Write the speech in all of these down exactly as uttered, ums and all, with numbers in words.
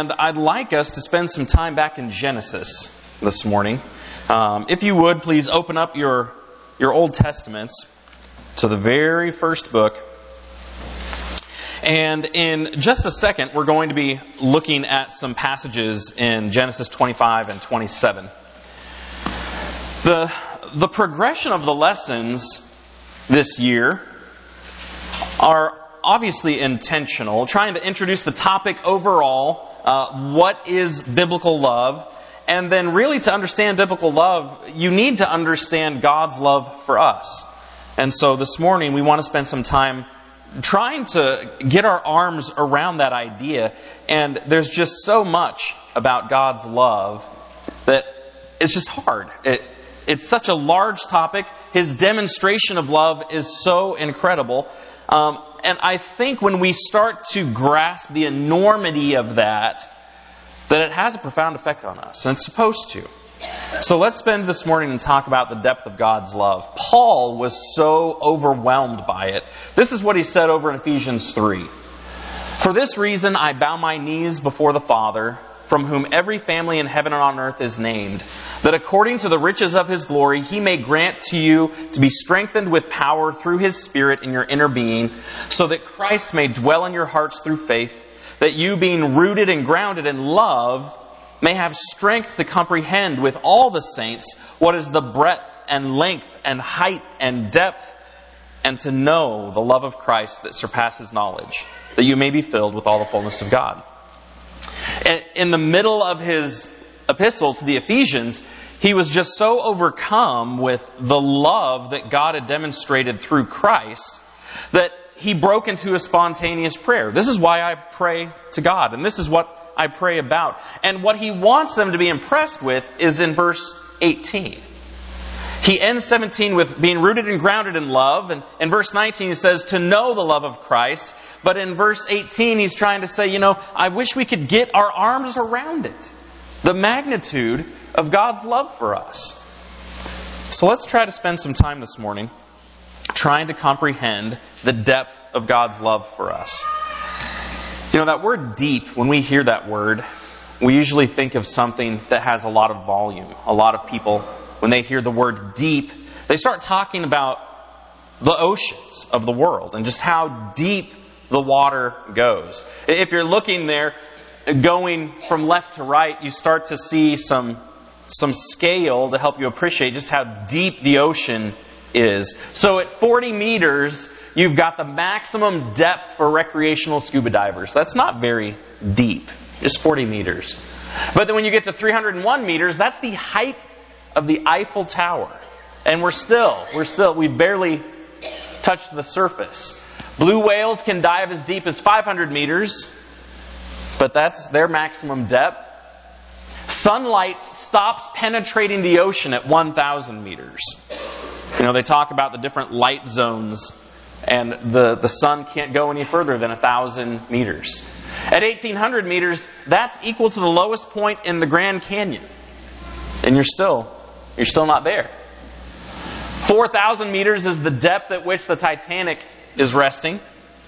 And I'd like us to spend some time back in Genesis this morning. Um, if you would, please open up your, your Old Testaments to the very first book. And in just a second, we're going to be looking at some passages in Genesis twenty-five and twenty-seven. The, the progression of the lessons this year are obviously intentional, trying to introduce the topic overall, uh, what is biblical love, and then really to understand biblical love, you need to understand God's love for us. And so this morning we want to spend some time trying to get our arms around that idea. And there's just so much about God's love that it's just hard. It, it's such a large topic. His demonstration of love is so incredible. Um, and I think when we start to grasp the enormity of that, that it has a profound effect on us. And it's supposed to. So let's spend this morning and talk about the depth of God's love. Paul was so overwhelmed by it. This is what he said over in Ephesians three. For this reason I bow my knees before the Father, from whom every family in heaven and on earth is named, that according to the riches of His glory He may grant to you to be strengthened with power through His Spirit in your inner being, so that Christ may dwell in your hearts through faith, that you, being rooted and grounded in love, may have strength to comprehend with all the saints what is the breadth and length and height and depth, and to know the love of Christ that surpasses knowledge, that you may be filled with all the fullness of God. In the middle of his epistle to the Ephesians, he was just so overcome with the love that God had demonstrated through Christ that he broke into a spontaneous prayer. This is why I pray to God, and this is what I pray about. And what he wants them to be impressed with is in verse eighteen. He ends seventeen with being rooted and grounded in love. And in verse nineteen he says, to know the love of Christ. But in verse eighteen he's trying to say, you know, I wish we could get our arms around it. The magnitude of God's love for us. So let's try to spend some time this morning trying to comprehend the depth of God's love for us. You know, that word deep, when we hear that word, we usually think of something that has a lot of volume. A lot of people, when they hear the word deep, they start talking about the oceans of the world and just how deep the water goes. If you're looking there, going from left to right, you start to see some, some scale to help you appreciate just how deep the ocean is. So at forty meters, you've got the maximum depth for recreational scuba divers. That's not very deep, just forty meters. But then when you get to three hundred one meters, that's the height of the Eiffel Tower. And we're still, we're still, we barely touched the surface. Blue whales can dive as deep as five hundred meters, but that's their maximum depth. Sunlight stops penetrating the ocean at one thousand meters. You know, they talk about the different light zones, and the, the sun can't go any further than one thousand meters. At eighteen hundred meters, that's equal to the lowest point in the Grand Canyon. And you're still, you're still not there. four thousand meters is the depth at which the Titanic is resting.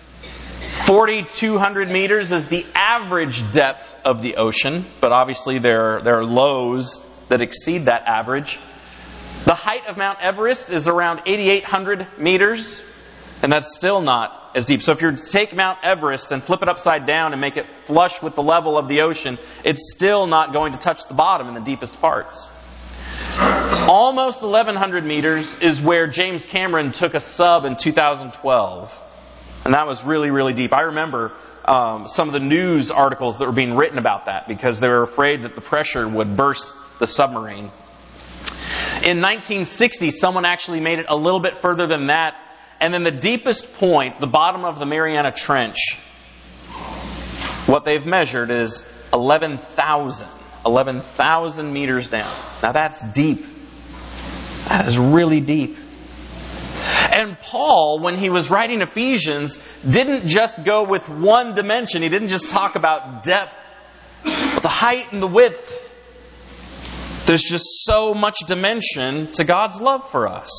forty-two hundred meters is the average depth of the ocean, but obviously there are, there are lows that exceed that average. The height of Mount Everest is around eighty-eight hundred meters, and that's still not as deep. So if you take Mount Everest and flip it upside down and make it flush with the level of the ocean, it's still not going to touch the bottom in the deepest parts. Almost eleven hundred meters is where James Cameron took a sub in two thousand twelve. And that was really, really deep. I remember um, some of the news articles that were being written about that because they were afraid that the pressure would burst the submarine. In nineteen sixty, someone actually made it a little bit further than that. And then the deepest point, the bottom of the Mariana Trench, what they've measured is eleven thousand. eleven thousand meters down. Now that's deep. That is really deep. And Paul, when he was writing Ephesians, didn't just go with one dimension. He didn't just talk about depth, but the height and the width. There's just so much dimension to God's love for us.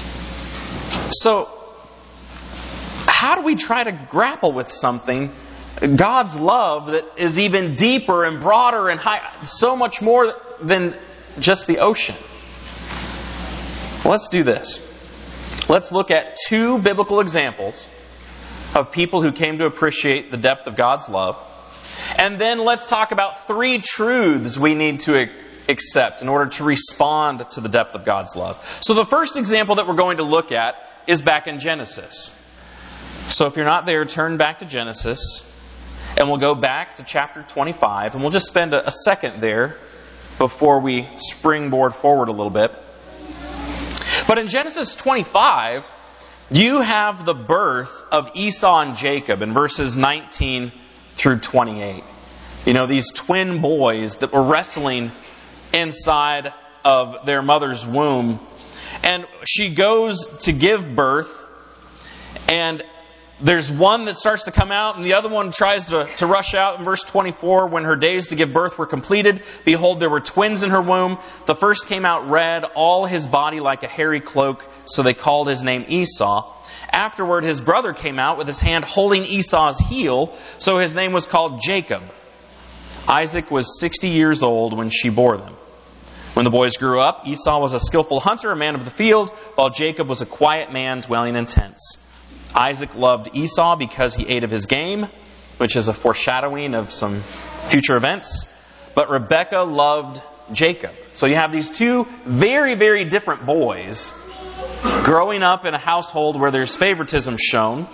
So, how do we try to grapple with something God's love that is even deeper and broader and high, so much more than just the ocean. Let's do this. Let's look at two biblical examples of people who came to appreciate the depth of God's love. And then let's talk about three truths we need to accept in order to respond to the depth of God's love. So the first example that we're going to look at is back in Genesis. So if you're not there, turn back to Genesis. And we'll go back to chapter twenty-five. And we'll just spend a, a second there before we springboard forward a little bit. But in Genesis twenty-five, you have the birth of Esau and Jacob in verses nineteen through twenty-eight. You know, these twin boys that were wrestling inside of their mother's womb. And she goes to give birth, and there's one that starts to come out, and the other one tries to, to rush out. In verse twenty-four, when her days to give birth were completed, behold, there were twins in her womb. The first came out red, all his body like a hairy cloak, so they called his name Esau. Afterward, his brother came out with his hand holding Esau's heel, so his name was called Jacob. Isaac was sixty years old when she bore them. When the boys grew up, Esau was a skillful hunter, a man of the field, while Jacob was a quiet man dwelling in tents. Isaac loved Esau because he ate of his game, which is a foreshadowing of some future events. But Rebekah loved Jacob. So you have these two very, very different boys growing up in a household where there's favoritism shown.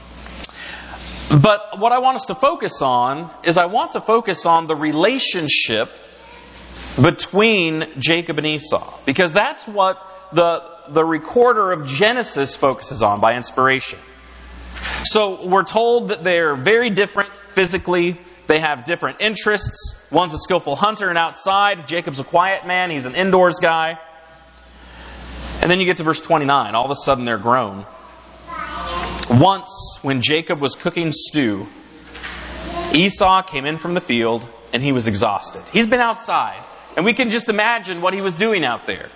But what I want us to focus on is I want to focus on the relationship between Jacob and Esau. Because that's what the, the recorder of Genesis focuses on by inspiration. So we're told that they're very different physically. They have different interests. One's a skillful hunter and outside. Jacob's a quiet man. He's an indoors guy. And then you get to verse twenty-nine. All of a sudden they're grown. Once, when Jacob was cooking stew, Esau came in from the field and he was exhausted. He's been outside. And we can just imagine what he was doing out there.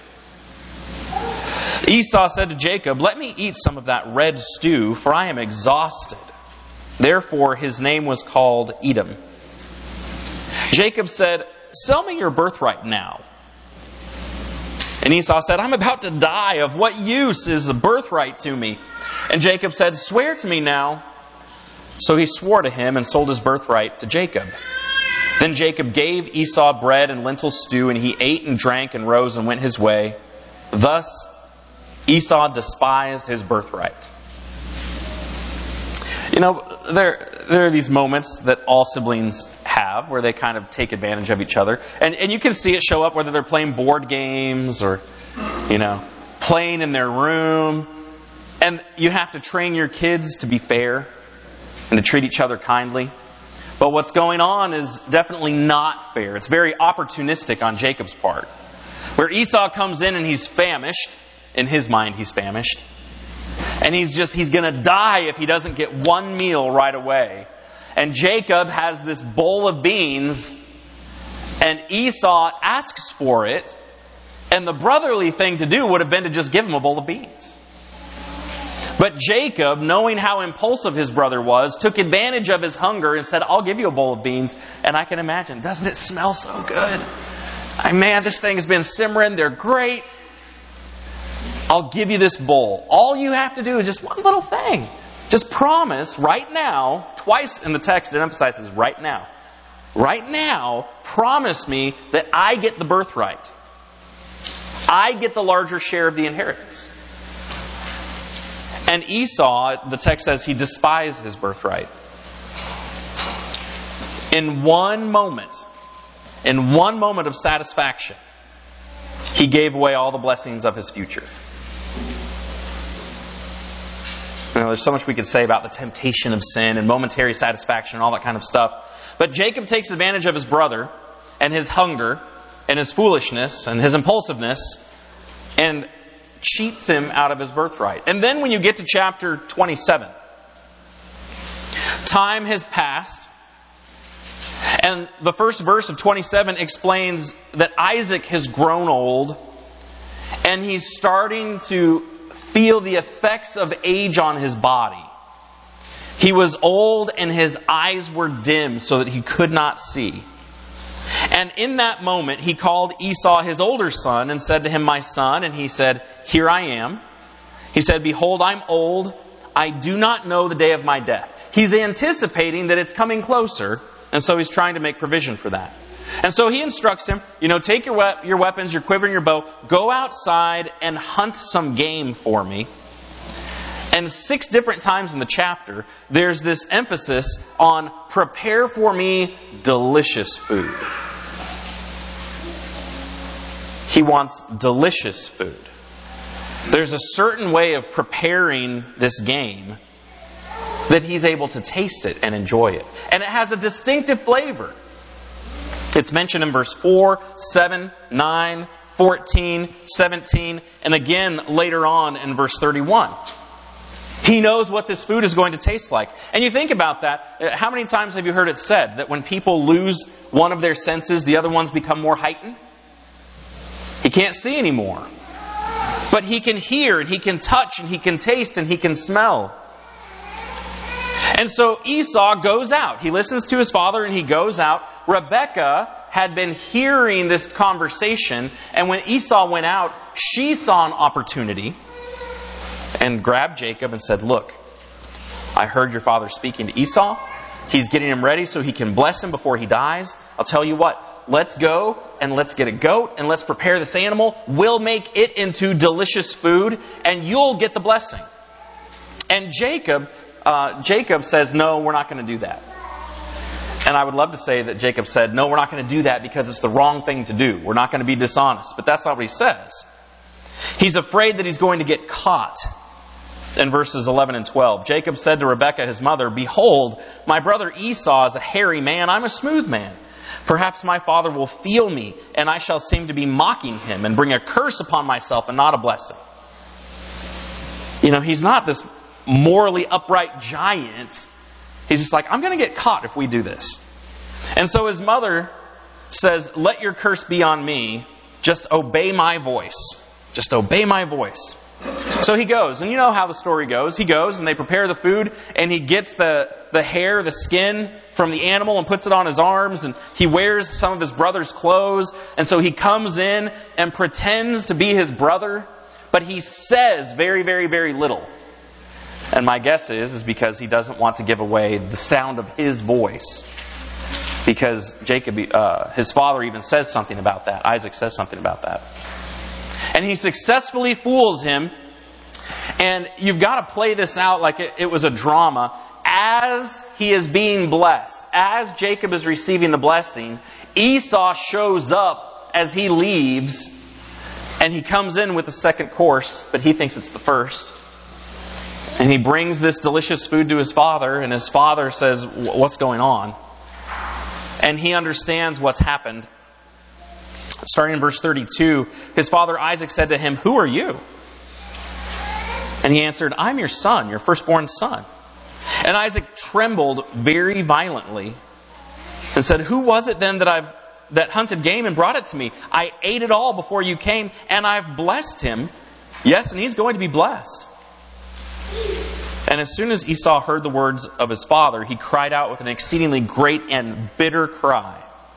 Esau said to Jacob, "Let me eat some of that red stew, for I am exhausted." Therefore his name was called Edom. Jacob said, "Sell me your birthright now." And Esau said, "I'm about to die. Of what use is a birthright to me?" And Jacob said, "Swear to me now." So he swore to him and sold his birthright to Jacob. Then Jacob gave Esau bread and lentil stew, and he ate and drank and rose and went his way. Thus Esau despised his birthright. You know, there, there are these moments that all siblings have where they kind of take advantage of each other. And, and you can see it show up whether they're playing board games or, you know, playing in their room. And you have to train your kids to be fair and to treat each other kindly. But what's going on is definitely not fair. It's very opportunistic on Jacob's part. Where Esau comes in and he's famished. In his mind, he's famished. And he's just, he's going to die if he doesn't get one meal right away. And Jacob has this bowl of beans. And Esau asks for it. And the brotherly thing to do would have been to just give him a bowl of beans. But Jacob, knowing how impulsive his brother was, took advantage of his hunger and said, "I'll give you a bowl of beans." And I can imagine, doesn't it smell so good? I, man, this thing has been simmering. They're great. I'll give you this bowl. All you have to do is just one little thing. Just promise right now, twice in the text it emphasizes right now. Right now, promise me that I get the birthright. I get the larger share of the inheritance. And Esau, the text says, he despised his birthright. In one moment, in one moment of satisfaction, he gave away all the blessings of his future. You know, there's so much we could say about the temptation of sin and momentary satisfaction and all that kind of stuff. But Jacob takes advantage of his brother and his hunger and his foolishness and his impulsiveness and cheats him out of his birthright. And then when you get to chapter twenty-seven, time has passed. And the first verse of twenty-seven explains that Isaac has grown old and he's starting to feel the effects of age on his body. He was old and his eyes were dim so that he could not see. And in that moment, he called Esau his older son and said to him, "My son." And he said, "Here I am." He said, "Behold, I'm old. I do not know the day of my death." He's anticipating that it's coming closer, and so he's trying to make provision for that. And so he instructs him, you know, take your we- your weapons, your quiver and your bow, go outside and hunt some game for me. And six different times in the chapter, there's this emphasis on prepare for me delicious food. He wants delicious food. There's a certain way of preparing this game that he's able to taste it and enjoy it. And it has a distinctive flavor. It's mentioned in verse four, seven, nine, fourteen, seventeen, and again later on in verse thirty-one. He knows what this food is going to taste like. And you think about that. How many times have you heard it said that when people lose one of their senses, the other ones become more heightened? He can't see anymore. But he can hear, and he can touch, and he can taste, and he can smell. And so Esau goes out. He listens to his father, and he goes out. Rebekah had been hearing this conversation, and when Esau went out, she saw an opportunity and grabbed Jacob and said, "Look, I heard your father speaking to Esau. He's getting him ready so he can bless him before he dies. I'll tell you what, let's go and let's get a goat and let's prepare this animal. We'll make it into delicious food and you'll get the blessing." And Jacob, uh, Jacob says, "No, we're not going to do that." And I would love to say that Jacob said, "No, we're not going to do that because it's the wrong thing to do. We're not going to be dishonest." But that's not what he says. He's afraid that he's going to get caught. In verses eleven and twelve, Jacob said to Rebekah, his mother, "Behold, my brother Esau is a hairy man. I'm a smooth man. Perhaps my father will feel me, and I shall seem to be mocking him and bring a curse upon myself and not a blessing." You know, he's not this morally upright giant. He's just like, I'm going to get caught if we do this. And so his mother says, "Let your curse be on me. Just obey my voice. Just obey my voice." So he goes, and you know how the story goes. He goes and they prepare the food, and he gets the, the hair, the skin from the animal and puts it on his arms, and he wears some of his brother's clothes. And so he comes in and pretends to be his brother, but he says very, very, very little. And my guess is, is because he doesn't want to give away the sound of his voice. Because Jacob, uh, his father even says something about that. Isaac says something about that. And he successfully fools him. And you've got to play this out like it, it was a drama. As he is being blessed, as Jacob is receiving the blessing, Esau shows up as he leaves. And he comes in with the second course, but he thinks it's the first. And he brings this delicious food to his father. And his father says, "What's going on?" And he understands what's happened. Starting in verse thirty-two, his father Isaac said to him, "Who are you?" And he answered, "I'm your son, your firstborn son." And Isaac trembled very violently and said, "Who was it then that I've that hunted game and brought it to me? I ate it all before you came, and I've blessed him. Yes, and he's going to be blessed." And as soon as Esau heard the words of his father, he cried out with an exceedingly great and bitter cry.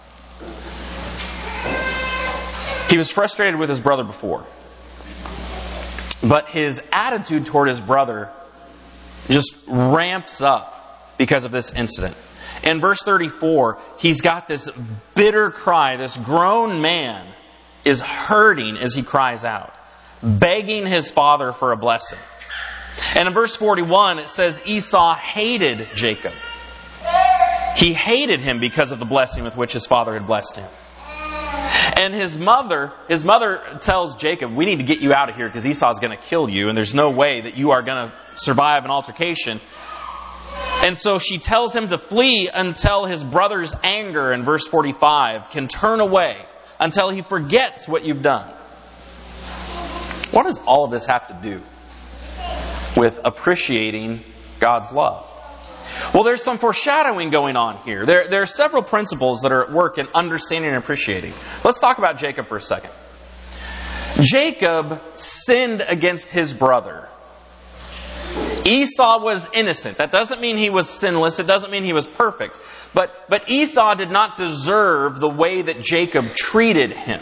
He was frustrated with his brother before. But his attitude toward his brother just ramps up because of this incident. In verse thirty-four, he's got this bitter cry. This grown man is hurting as he cries out, begging his father for a blessing. And in verse forty-one, it says Esau hated Jacob. He hated him because of the blessing with which his father had blessed him. And his mother, his mother tells Jacob, "We need to get you out of here because Esau's going to kill you, and there's no way that you are going to survive an altercation." And so she tells him to flee until his brother's anger, in verse forty-five, can turn away, until he forgets what you've done. What does all of this have to do with appreciating God's love? Well, there's some foreshadowing going on here. There, there are several principles that are at work in understanding and appreciating. Let's talk about Jacob for a second. Jacob sinned against his brother. Esau was innocent. That doesn't mean he was sinless. It doesn't mean he was perfect. But, but Esau did not deserve the way that Jacob treated him.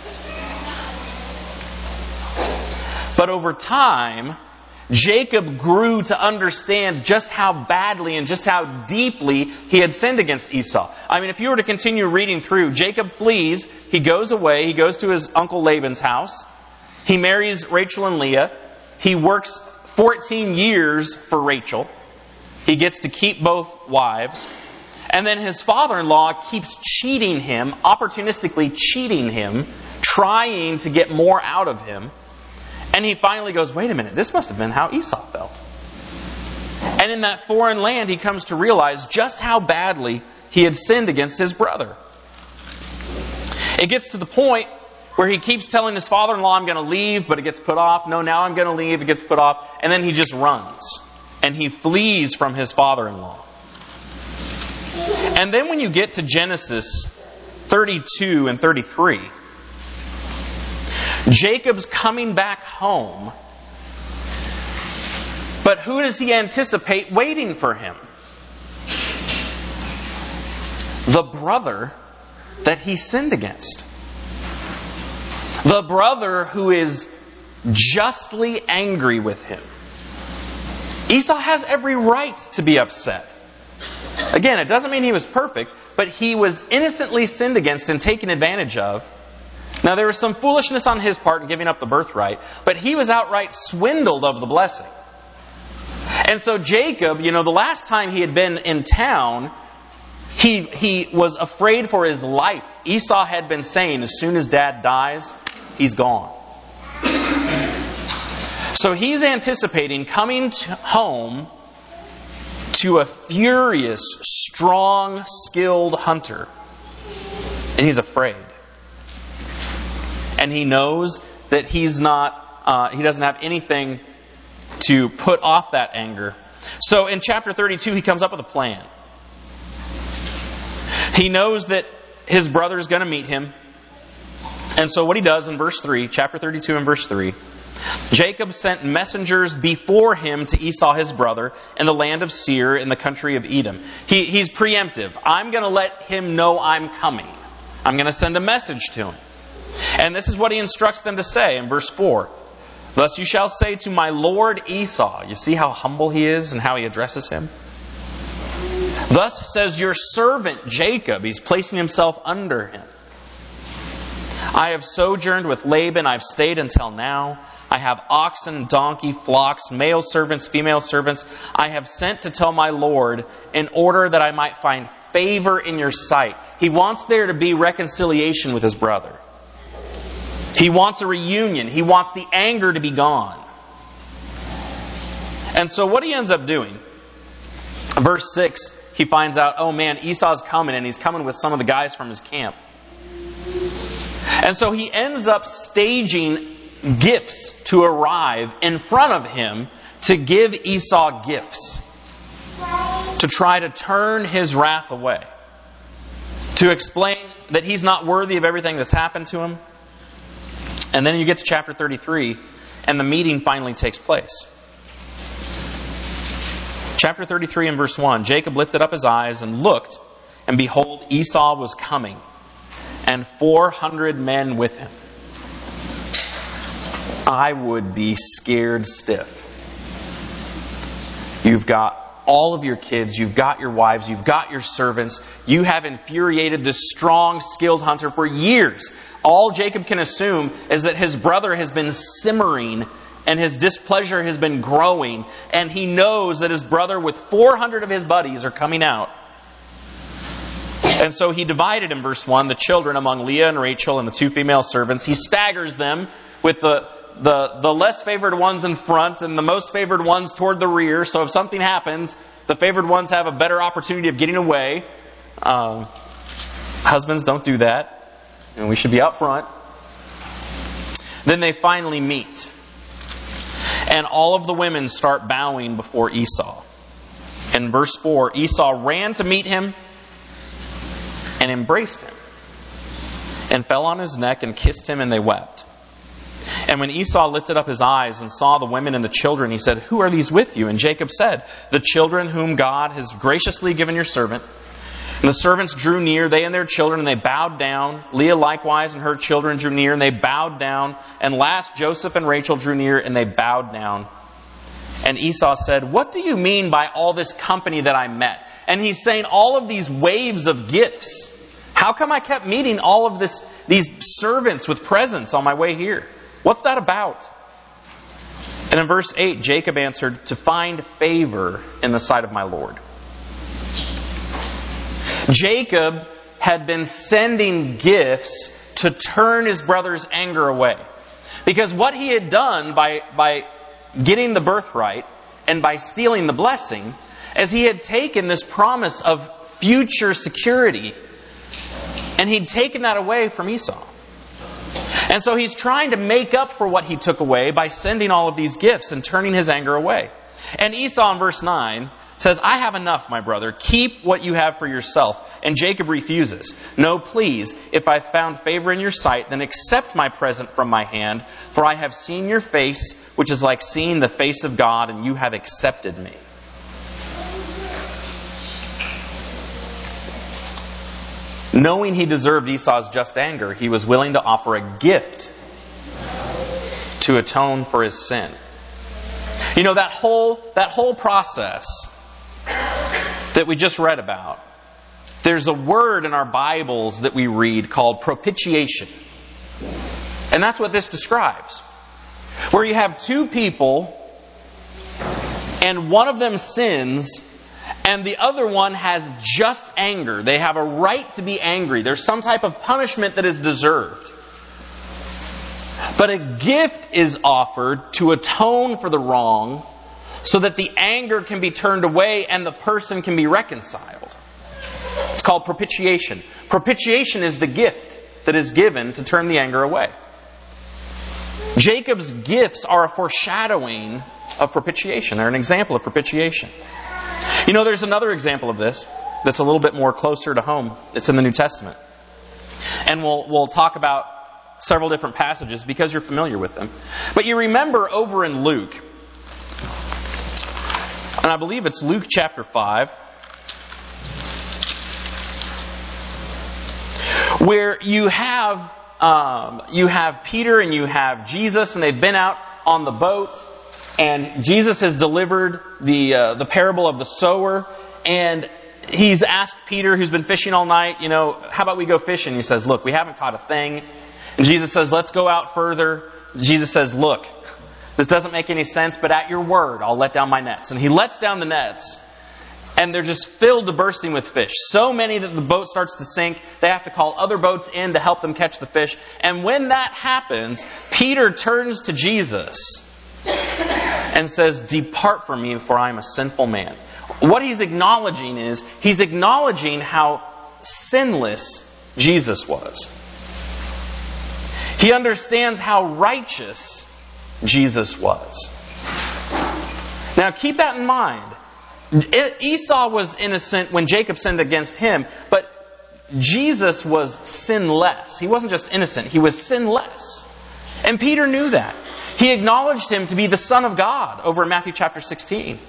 But over time, Jacob grew to understand just how badly and just how deeply he had sinned against Esau. I mean, if you were to continue reading through, Jacob flees, he goes away, he goes to his uncle Laban's house, he marries Rachel and Leah, he works fourteen years for Rachel, he gets to keep both wives, and then his father-in-law keeps cheating him, opportunistically cheating him, trying to get more out of him. And he finally goes, wait a minute, this must have been how Esau felt. And in that foreign land, he comes to realize just how badly he had sinned against his brother. It gets to the point where he keeps telling his father-in-law, I'm going to leave, but it gets put off. No, now I'm going to leave, it gets put off. And then he just runs. And he flees from his father-in-law. And then when you get to Genesis thirty-two and thirty-three, Jacob's coming back home, but who does he anticipate waiting for him? The brother that he sinned against. The brother who is justly angry with him. Esau has every right to be upset. Again, it doesn't mean he was perfect, but he was innocently sinned against and taken advantage of. Now, there was some foolishness on his part in giving up the birthright, but he was outright swindled of the blessing. And so Jacob, you know, the last time he had been in town, he, he was afraid for his life. Esau had been saying, as soon as Dad dies, he's gone. So he's anticipating coming to home to a furious, strong, skilled hunter. And he's afraid. And he knows that he's not, uh, he doesn't have anything to put off that anger. So in chapter thirty-two, he comes up with a plan. He knows that his brother is going to meet him. And so what he does in verse three, chapter thirty-two and verse three, Jacob sent messengers before him to Esau his brother in the land of Seir in the country of Edom. He, he's preemptive. I'm going to let him know I'm coming. I'm going to send a message to him. And this is what he instructs them to say in verse four. Thus you shall say to my lord Esau. You see how humble he is and how he addresses him? Thus says your servant Jacob. He's placing himself under him. I have sojourned with Laban. I've stayed until now. I have oxen, donkey, flocks, male servants, female servants. I have sent to tell my Lord in order that I might find favor in your sight. He wants there to be reconciliation with his brother. He wants a reunion. He wants the anger to be gone. And so what he ends up doing, verse six, he finds out, oh man, Esau's coming, and he's coming with some of the guys from his camp. And so he ends up staging gifts to arrive in front of him to give Esau gifts. To try to turn his wrath away. To explain that he's not worthy of everything that's happened to him. And then you get to chapter thirty-three, and the meeting finally takes place. Chapter thirty-three and verse one, Jacob lifted up his eyes and looked, and behold, Esau was coming, and four hundred men with him. I would be scared stiff. You've got all of your kids, you've got your wives, you've got your servants. You have infuriated this strong, skilled hunter for years. All Jacob can assume is that his brother has been simmering and his displeasure has been growing. And he knows that his brother with four hundred of his buddies are coming out. And so he divided in verse one the children among Leah and Rachel and the two female servants. He staggers them with the The, the less favored ones in front and the most favored ones toward the rear. So if something happens, the favored ones have a better opportunity of getting away. Uh, husbands, don't do that. And we should be out front. Then they finally meet. And all of the women start bowing before Esau. In verse four, Esau ran to meet him and embraced him. And fell on his neck and kissed him, and they wept. And when Esau lifted up his eyes and saw the women and the children, he said, "Who are these with you?" And Jacob said, "The children whom God has graciously given your servant." And the servants drew near, they and their children, and they bowed down. Leah likewise and her children drew near, and they bowed down. And last Joseph and Rachel drew near, and they bowed down. And Esau said, "What do you mean by all this company that I met?" And he's saying all of these waves of gifts. How come I kept meeting all of this, these servants with presents on my way here? What's that about? And in verse eight, Jacob answered, "To find favor in the sight of my Lord." Jacob had been sending gifts to turn his brother's anger away. Because what he had done by, by getting the birthright and by stealing the blessing is he had taken this promise of future security and he'd taken that away from Esau. And so he's trying to make up for what he took away by sending all of these gifts and turning his anger away. And Esau in verse nine says, "I have enough, my brother. Keep what you have for yourself." And Jacob refuses. "No, please, if I found favor in your sight, then accept my present from my hand. For I have seen your face, which is like seeing the face of God, and you have accepted me." Knowing he deserved Esau's just anger, he was willing to offer a gift to atone for his sin. You know, that whole, that whole process that we just read about, there's a word in our Bibles that we read called propitiation. And that's what this describes. Where you have two people and one of them sins and the other one has just anger. They have a right to be angry. There's some type of punishment that is deserved. But a gift is offered to atone for the wrong so that the anger can be turned away and the person can be reconciled. It's called propitiation. Propitiation is the gift that is given to turn the anger away. Jacob's gifts are a foreshadowing of propitiation. They're an example of propitiation. You know, there's another example of this that's a little bit more closer to home. It's in the New Testament. And we'll we'll talk about several different passages because you're familiar with them. But you remember over in Luke, and I believe it's Luke chapter five, where you have um, you have Peter and you have Jesus, and they've been out on the boat, and Jesus has delivered the uh, the parable of the sower, and he's asked Peter, who's been fishing all night, you know, how about we go fishing? He says, "Look, we haven't caught a thing." And Jesus says, "Let's go out further." Jesus says, "Look, this doesn't make any sense, but at your word, I'll let down my nets." And he lets down the nets, and they're just filled to bursting with fish. So many that the boat starts to sink. They have to call other boats in to help them catch the fish. And when that happens, Peter turns to Jesus and says, "Depart from me, for I am a sinful man." What he's acknowledging is, he's acknowledging how sinless Jesus was. He understands how righteous Jesus was. Now keep that in mind. Esau was innocent when Jacob sinned against him, but Jesus was sinless. He wasn't just innocent, he was sinless. And Peter knew that. He acknowledged him to be the Son of God over in Matthew chapter sixteen.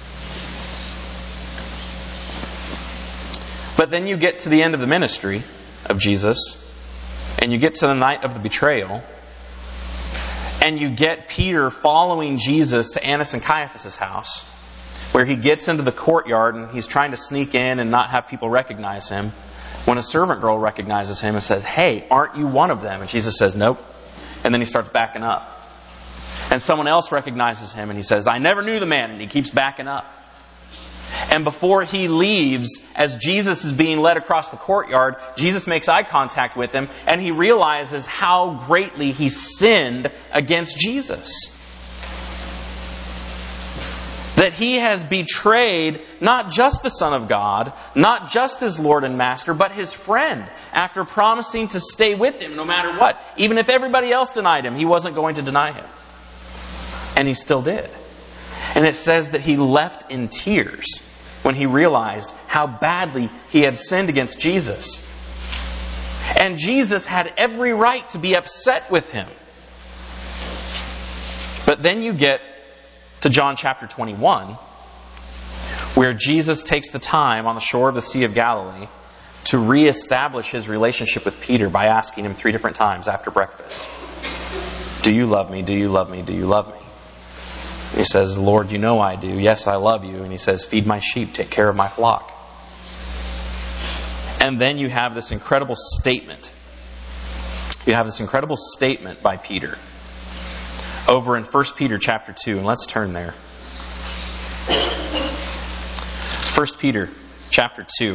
But then you get to the end of the ministry of Jesus, and you get to the night of the betrayal, and you get Peter following Jesus to Annas and Caiaphas' house, where he gets into the courtyard and he's trying to sneak in and not have people recognize him, when a servant girl recognizes him and says, "Hey, aren't you one of them?" And Jesus says, "Nope." And then he starts backing up. And someone else recognizes him and he says, "I never knew the man." And he keeps backing up. And before he leaves, as Jesus is being led across the courtyard, Jesus makes eye contact with him, and he realizes how greatly he sinned against Jesus. That he has betrayed not just the Son of God, not just his Lord and Master, but his friend, after promising to stay with him no matter what. Even if everybody else denied him, he wasn't going to deny him. And he still did. And it says that he left in tears when he realized how badly he had sinned against Jesus. And Jesus had every right to be upset with him. But then you get to John chapter twenty-one, where Jesus takes the time on the shore of the Sea of Galilee to reestablish his relationship with Peter by asking him three different times after breakfast, "Do you love me? Do you love me? Do you love me?" And he says, "Lord, you know I do. Yes, I love you." And he says, "Feed my sheep, take care of my flock." And then you have this incredible statement. You have this incredible statement by Peter over in First Peter chapter two. And let's turn there. First Peter chapter two.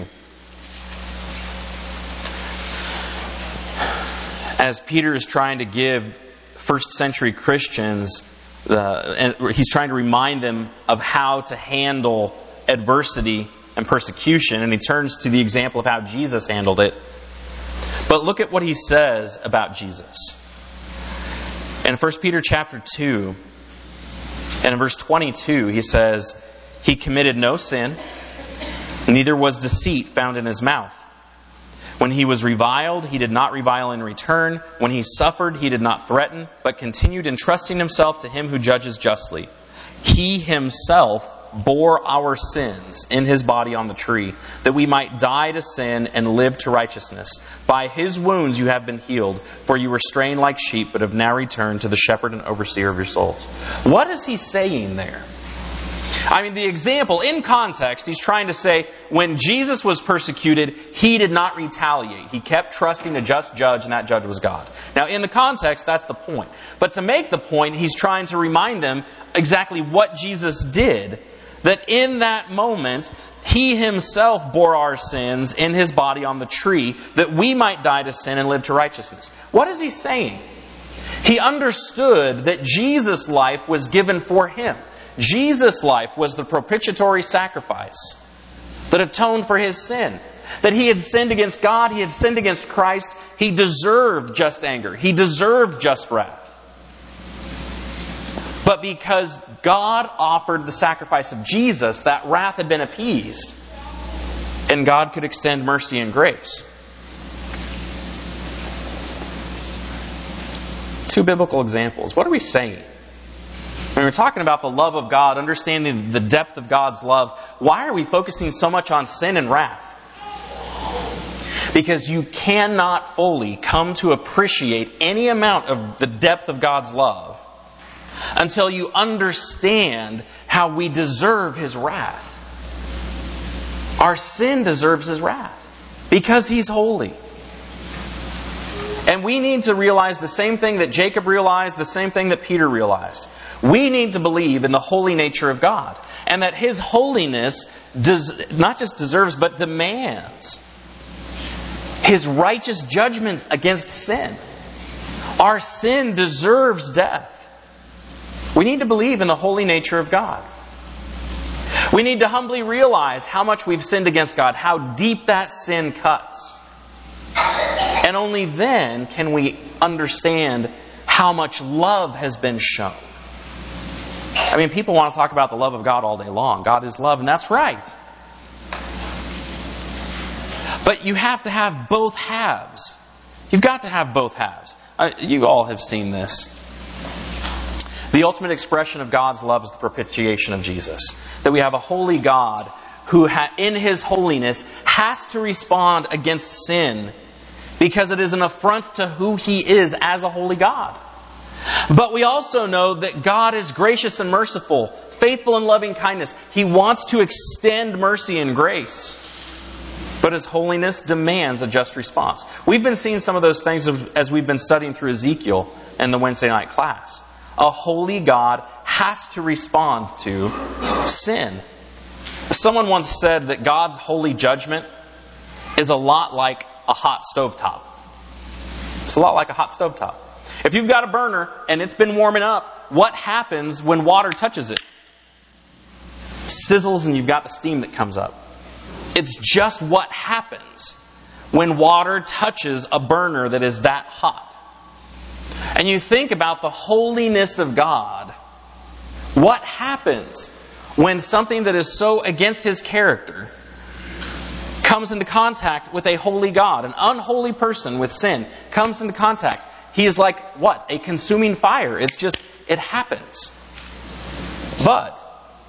As Peter is trying to give first century Christians, uh, and he's trying to remind them of how to handle adversity and persecution, and he turns to the example of how Jesus handled it. But look at what he says about Jesus. In First Peter chapter two, and in verse twenty-two, he says, "He committed no sin, neither was deceit found in his mouth. When he was reviled, he did not revile in return. When he suffered, he did not threaten, but continued entrusting himself to him who judges justly. He himself bore our sins in his body on the tree, that we might die to sin and live to righteousness. By his wounds you have been healed, for you were straying like sheep, but have now returned to the shepherd and overseer of your souls." What is he saying there? I mean, the example, in context, he's trying to say, when Jesus was persecuted, he did not retaliate. He kept trusting a just judge, and that judge was God. Now, in the context, that's the point. But to make the point, he's trying to remind them exactly what Jesus did. That in that moment, he himself bore our sins in his body on the tree, that we might die to sin and live to righteousness. What is he saying? He understood that Jesus' life was given for him. Jesus' life was the propitiatory sacrifice that atoned for his sin. That he had sinned against God, he had sinned against Christ, he deserved just anger, he deserved just wrath. But because God offered the sacrifice of Jesus, that wrath had been appeased, and God could extend mercy and grace. Two biblical examples. What are we saying? When we're talking about the love of God, understanding the depth of God's love, why are we focusing so much on sin and wrath? Because you cannot fully come to appreciate any amount of the depth of God's love until you understand how we deserve His wrath. Our sin deserves His wrath because He's holy. And we need to realize the same thing that Jacob realized, the same thing that Peter realized. We need to believe in the holy nature of God, and that His holiness does, not just deserves, but demands His righteous judgment against sin. Our sin deserves death. We need to believe in the holy nature of God. We need to humbly realize how much we've sinned against God, how deep that sin cuts. And only then can we understand how much love has been shown. I mean, people want to talk about the love of God all day long. God is love, and that's right. But you have to have both halves. You've got to have both halves. Uh, you all have seen this. The ultimate expression of God's love is the propitiation of Jesus. That we have a holy God who, ha- in His holiness, has to respond against sin because it is an affront to who He is as a holy God. But we also know that God is gracious and merciful, faithful in loving kindness. He wants to extend mercy and grace. But His holiness demands a just response. We've been seeing some of those things as we've been studying through Ezekiel in the Wednesday night class. A holy God has to respond to sin. Someone once said that God's holy judgment is a lot like a hot stovetop. It's a lot like a hot stovetop. If you've got a burner and it's been warming up, what happens when water touches it? It sizzles and you've got the steam that comes up. It's just what happens when water touches a burner that is that hot. And you think about the holiness of God. What happens when something that is so against His character comes into contact with a holy God? An unholy person with sin comes into contact. He is like, what? A consuming fire. It's just It happens. But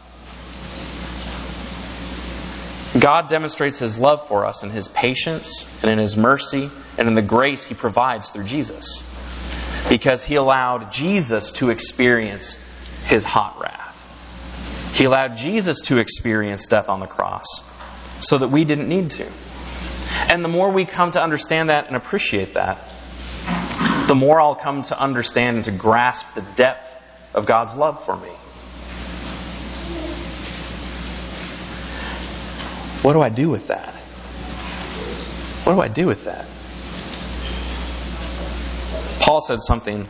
God demonstrates His love for us in His patience and in His mercy and in the grace He provides through Jesus. Because He allowed Jesus to experience His hot wrath. He allowed Jesus to experience death on the cross so that we didn't need to. And the more we come to understand that and appreciate that, the more I'll come to understand and to grasp the depth of God's love for me. What do I do with that? What do I do with that? Paul said something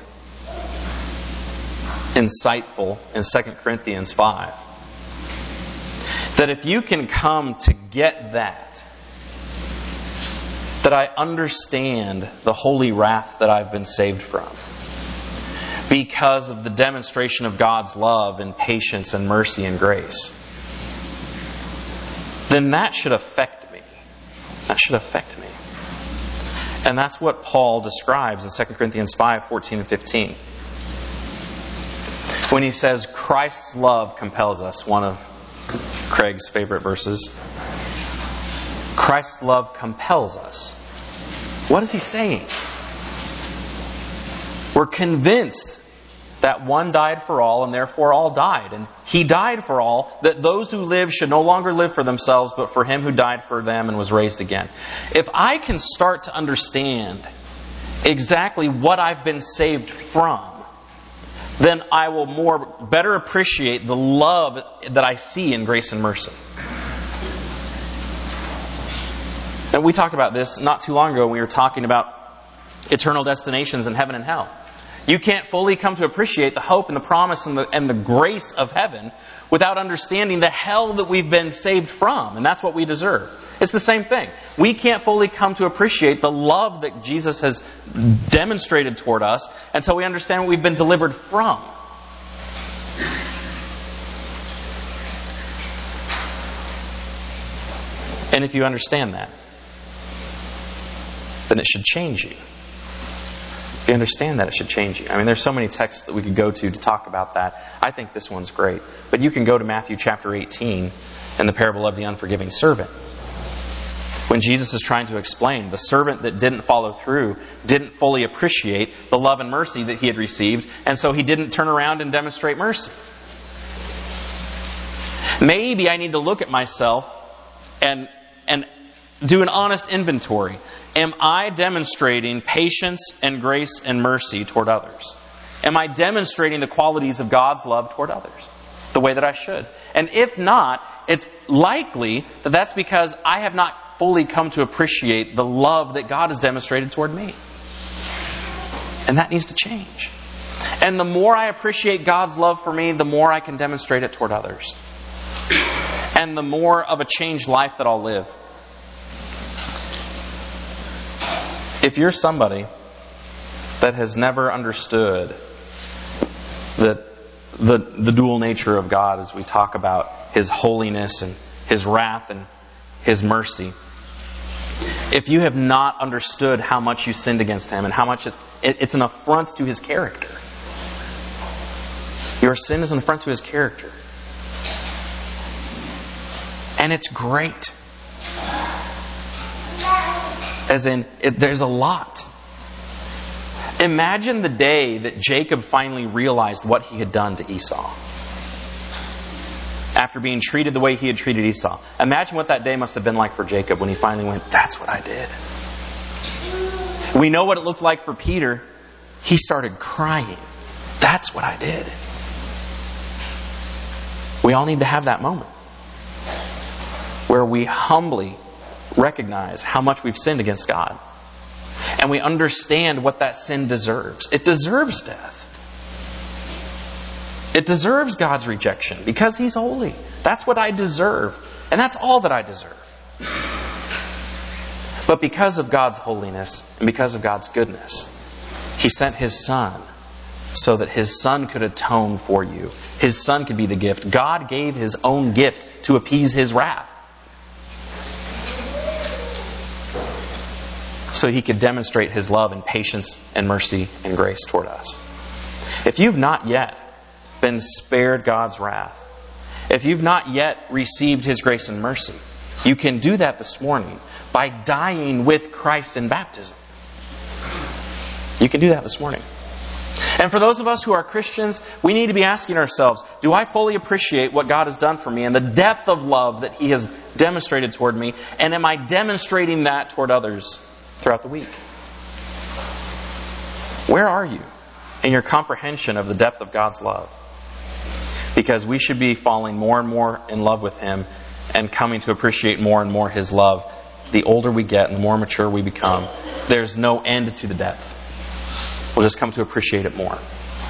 insightful in Second Corinthians five. That if you can come to get that, that I understand the holy wrath that I've been saved from, because of the demonstration of God's love and patience and mercy and grace, then that should affect me. That should affect me. And that's what Paul describes in Second Corinthians five, fourteen and fifteen. When he says, Christ's love compels us, one of Craig's favorite verses. Christ's love compels us. What is he saying? We're convinced that one died for all and therefore all died. And He died for all, that those who live should no longer live for themselves, but for Him who died for them and was raised again. If I can start to understand exactly what I've been saved from, then I will more better appreciate the love that I see in grace and mercy. And we talked about this not too long ago when we were talking about eternal destinations in heaven and hell. You can't fully come to appreciate the hope and the promise and the, and the grace of heaven without understanding the hell that we've been saved from. And that's what we deserve. It's the same thing. We can't fully come to appreciate the love that Jesus has demonstrated toward us until we understand what we've been delivered from. And if you understand that, then it should change you. If you understand that, it should change you. I mean, there's so many texts that we could go to to talk about that. I think this one's great. But you can go to Matthew chapter eighteen and the parable of the unforgiving servant. When Jesus is trying to explain the servant that didn't follow through, didn't fully appreciate the love and mercy that he had received, and so he didn't turn around and demonstrate mercy. Maybe I need to look at myself and and do an honest inventory. Am I demonstrating patience and grace and mercy toward others? Am I demonstrating the qualities of God's love toward others the way that I should? And if not, it's likely that that's because I have not fully come to appreciate the love that God has demonstrated toward me. And that needs to change. And the more I appreciate God's love for me, the more I can demonstrate it toward others. And the more of a changed life that I'll live. If you're somebody that has never understood the, the, the dual nature of God as we talk about His holiness and His wrath and His mercy, if you have not understood how much you sinned against Him and how much it's, it, it's an affront to His character. Your sin is an affront to His character. And it's great. As in, it, there's a lot. Imagine the day that Jacob finally realized what he had done to Esau. After being treated the way he had treated Esau. Imagine what that day must have been like for Jacob when he finally went, that's what I did. We know what it looked like for Peter. He started crying. That's what I did. We all need to have that moment. Where we humbly recognize how much we've sinned against God. And we understand what that sin deserves. It deserves death. It deserves God's rejection because He's holy. That's what I deserve. And that's all that I deserve. But because of God's holiness and because of God's goodness, He sent His Son so that His Son could atone for you. His Son could be the gift. God gave His own gift to appease His wrath. So He could demonstrate His love and patience and mercy and grace toward us. If you've not yet been spared God's wrath, if you've not yet received His grace and mercy, you can do that this morning by dying with Christ in baptism. You can do that this morning. And for those of us who are Christians, we need to be asking ourselves, do I fully appreciate what God has done for me and the depth of love that He has demonstrated toward me? And am I demonstrating that toward others throughout the week? Where are you in your comprehension of the depth of God's love? Because we should be falling more and more in love with Him and coming to appreciate more and more His love. The older we get and the more mature we become, there's no end to the depth. We'll just come to appreciate it more.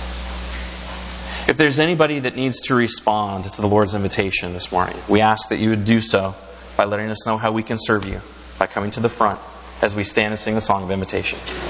If there's anybody that needs to respond to the Lord's invitation this morning, we ask that you would do so by letting us know how we can serve you, by coming to the front as we stand and sing the song of invitation.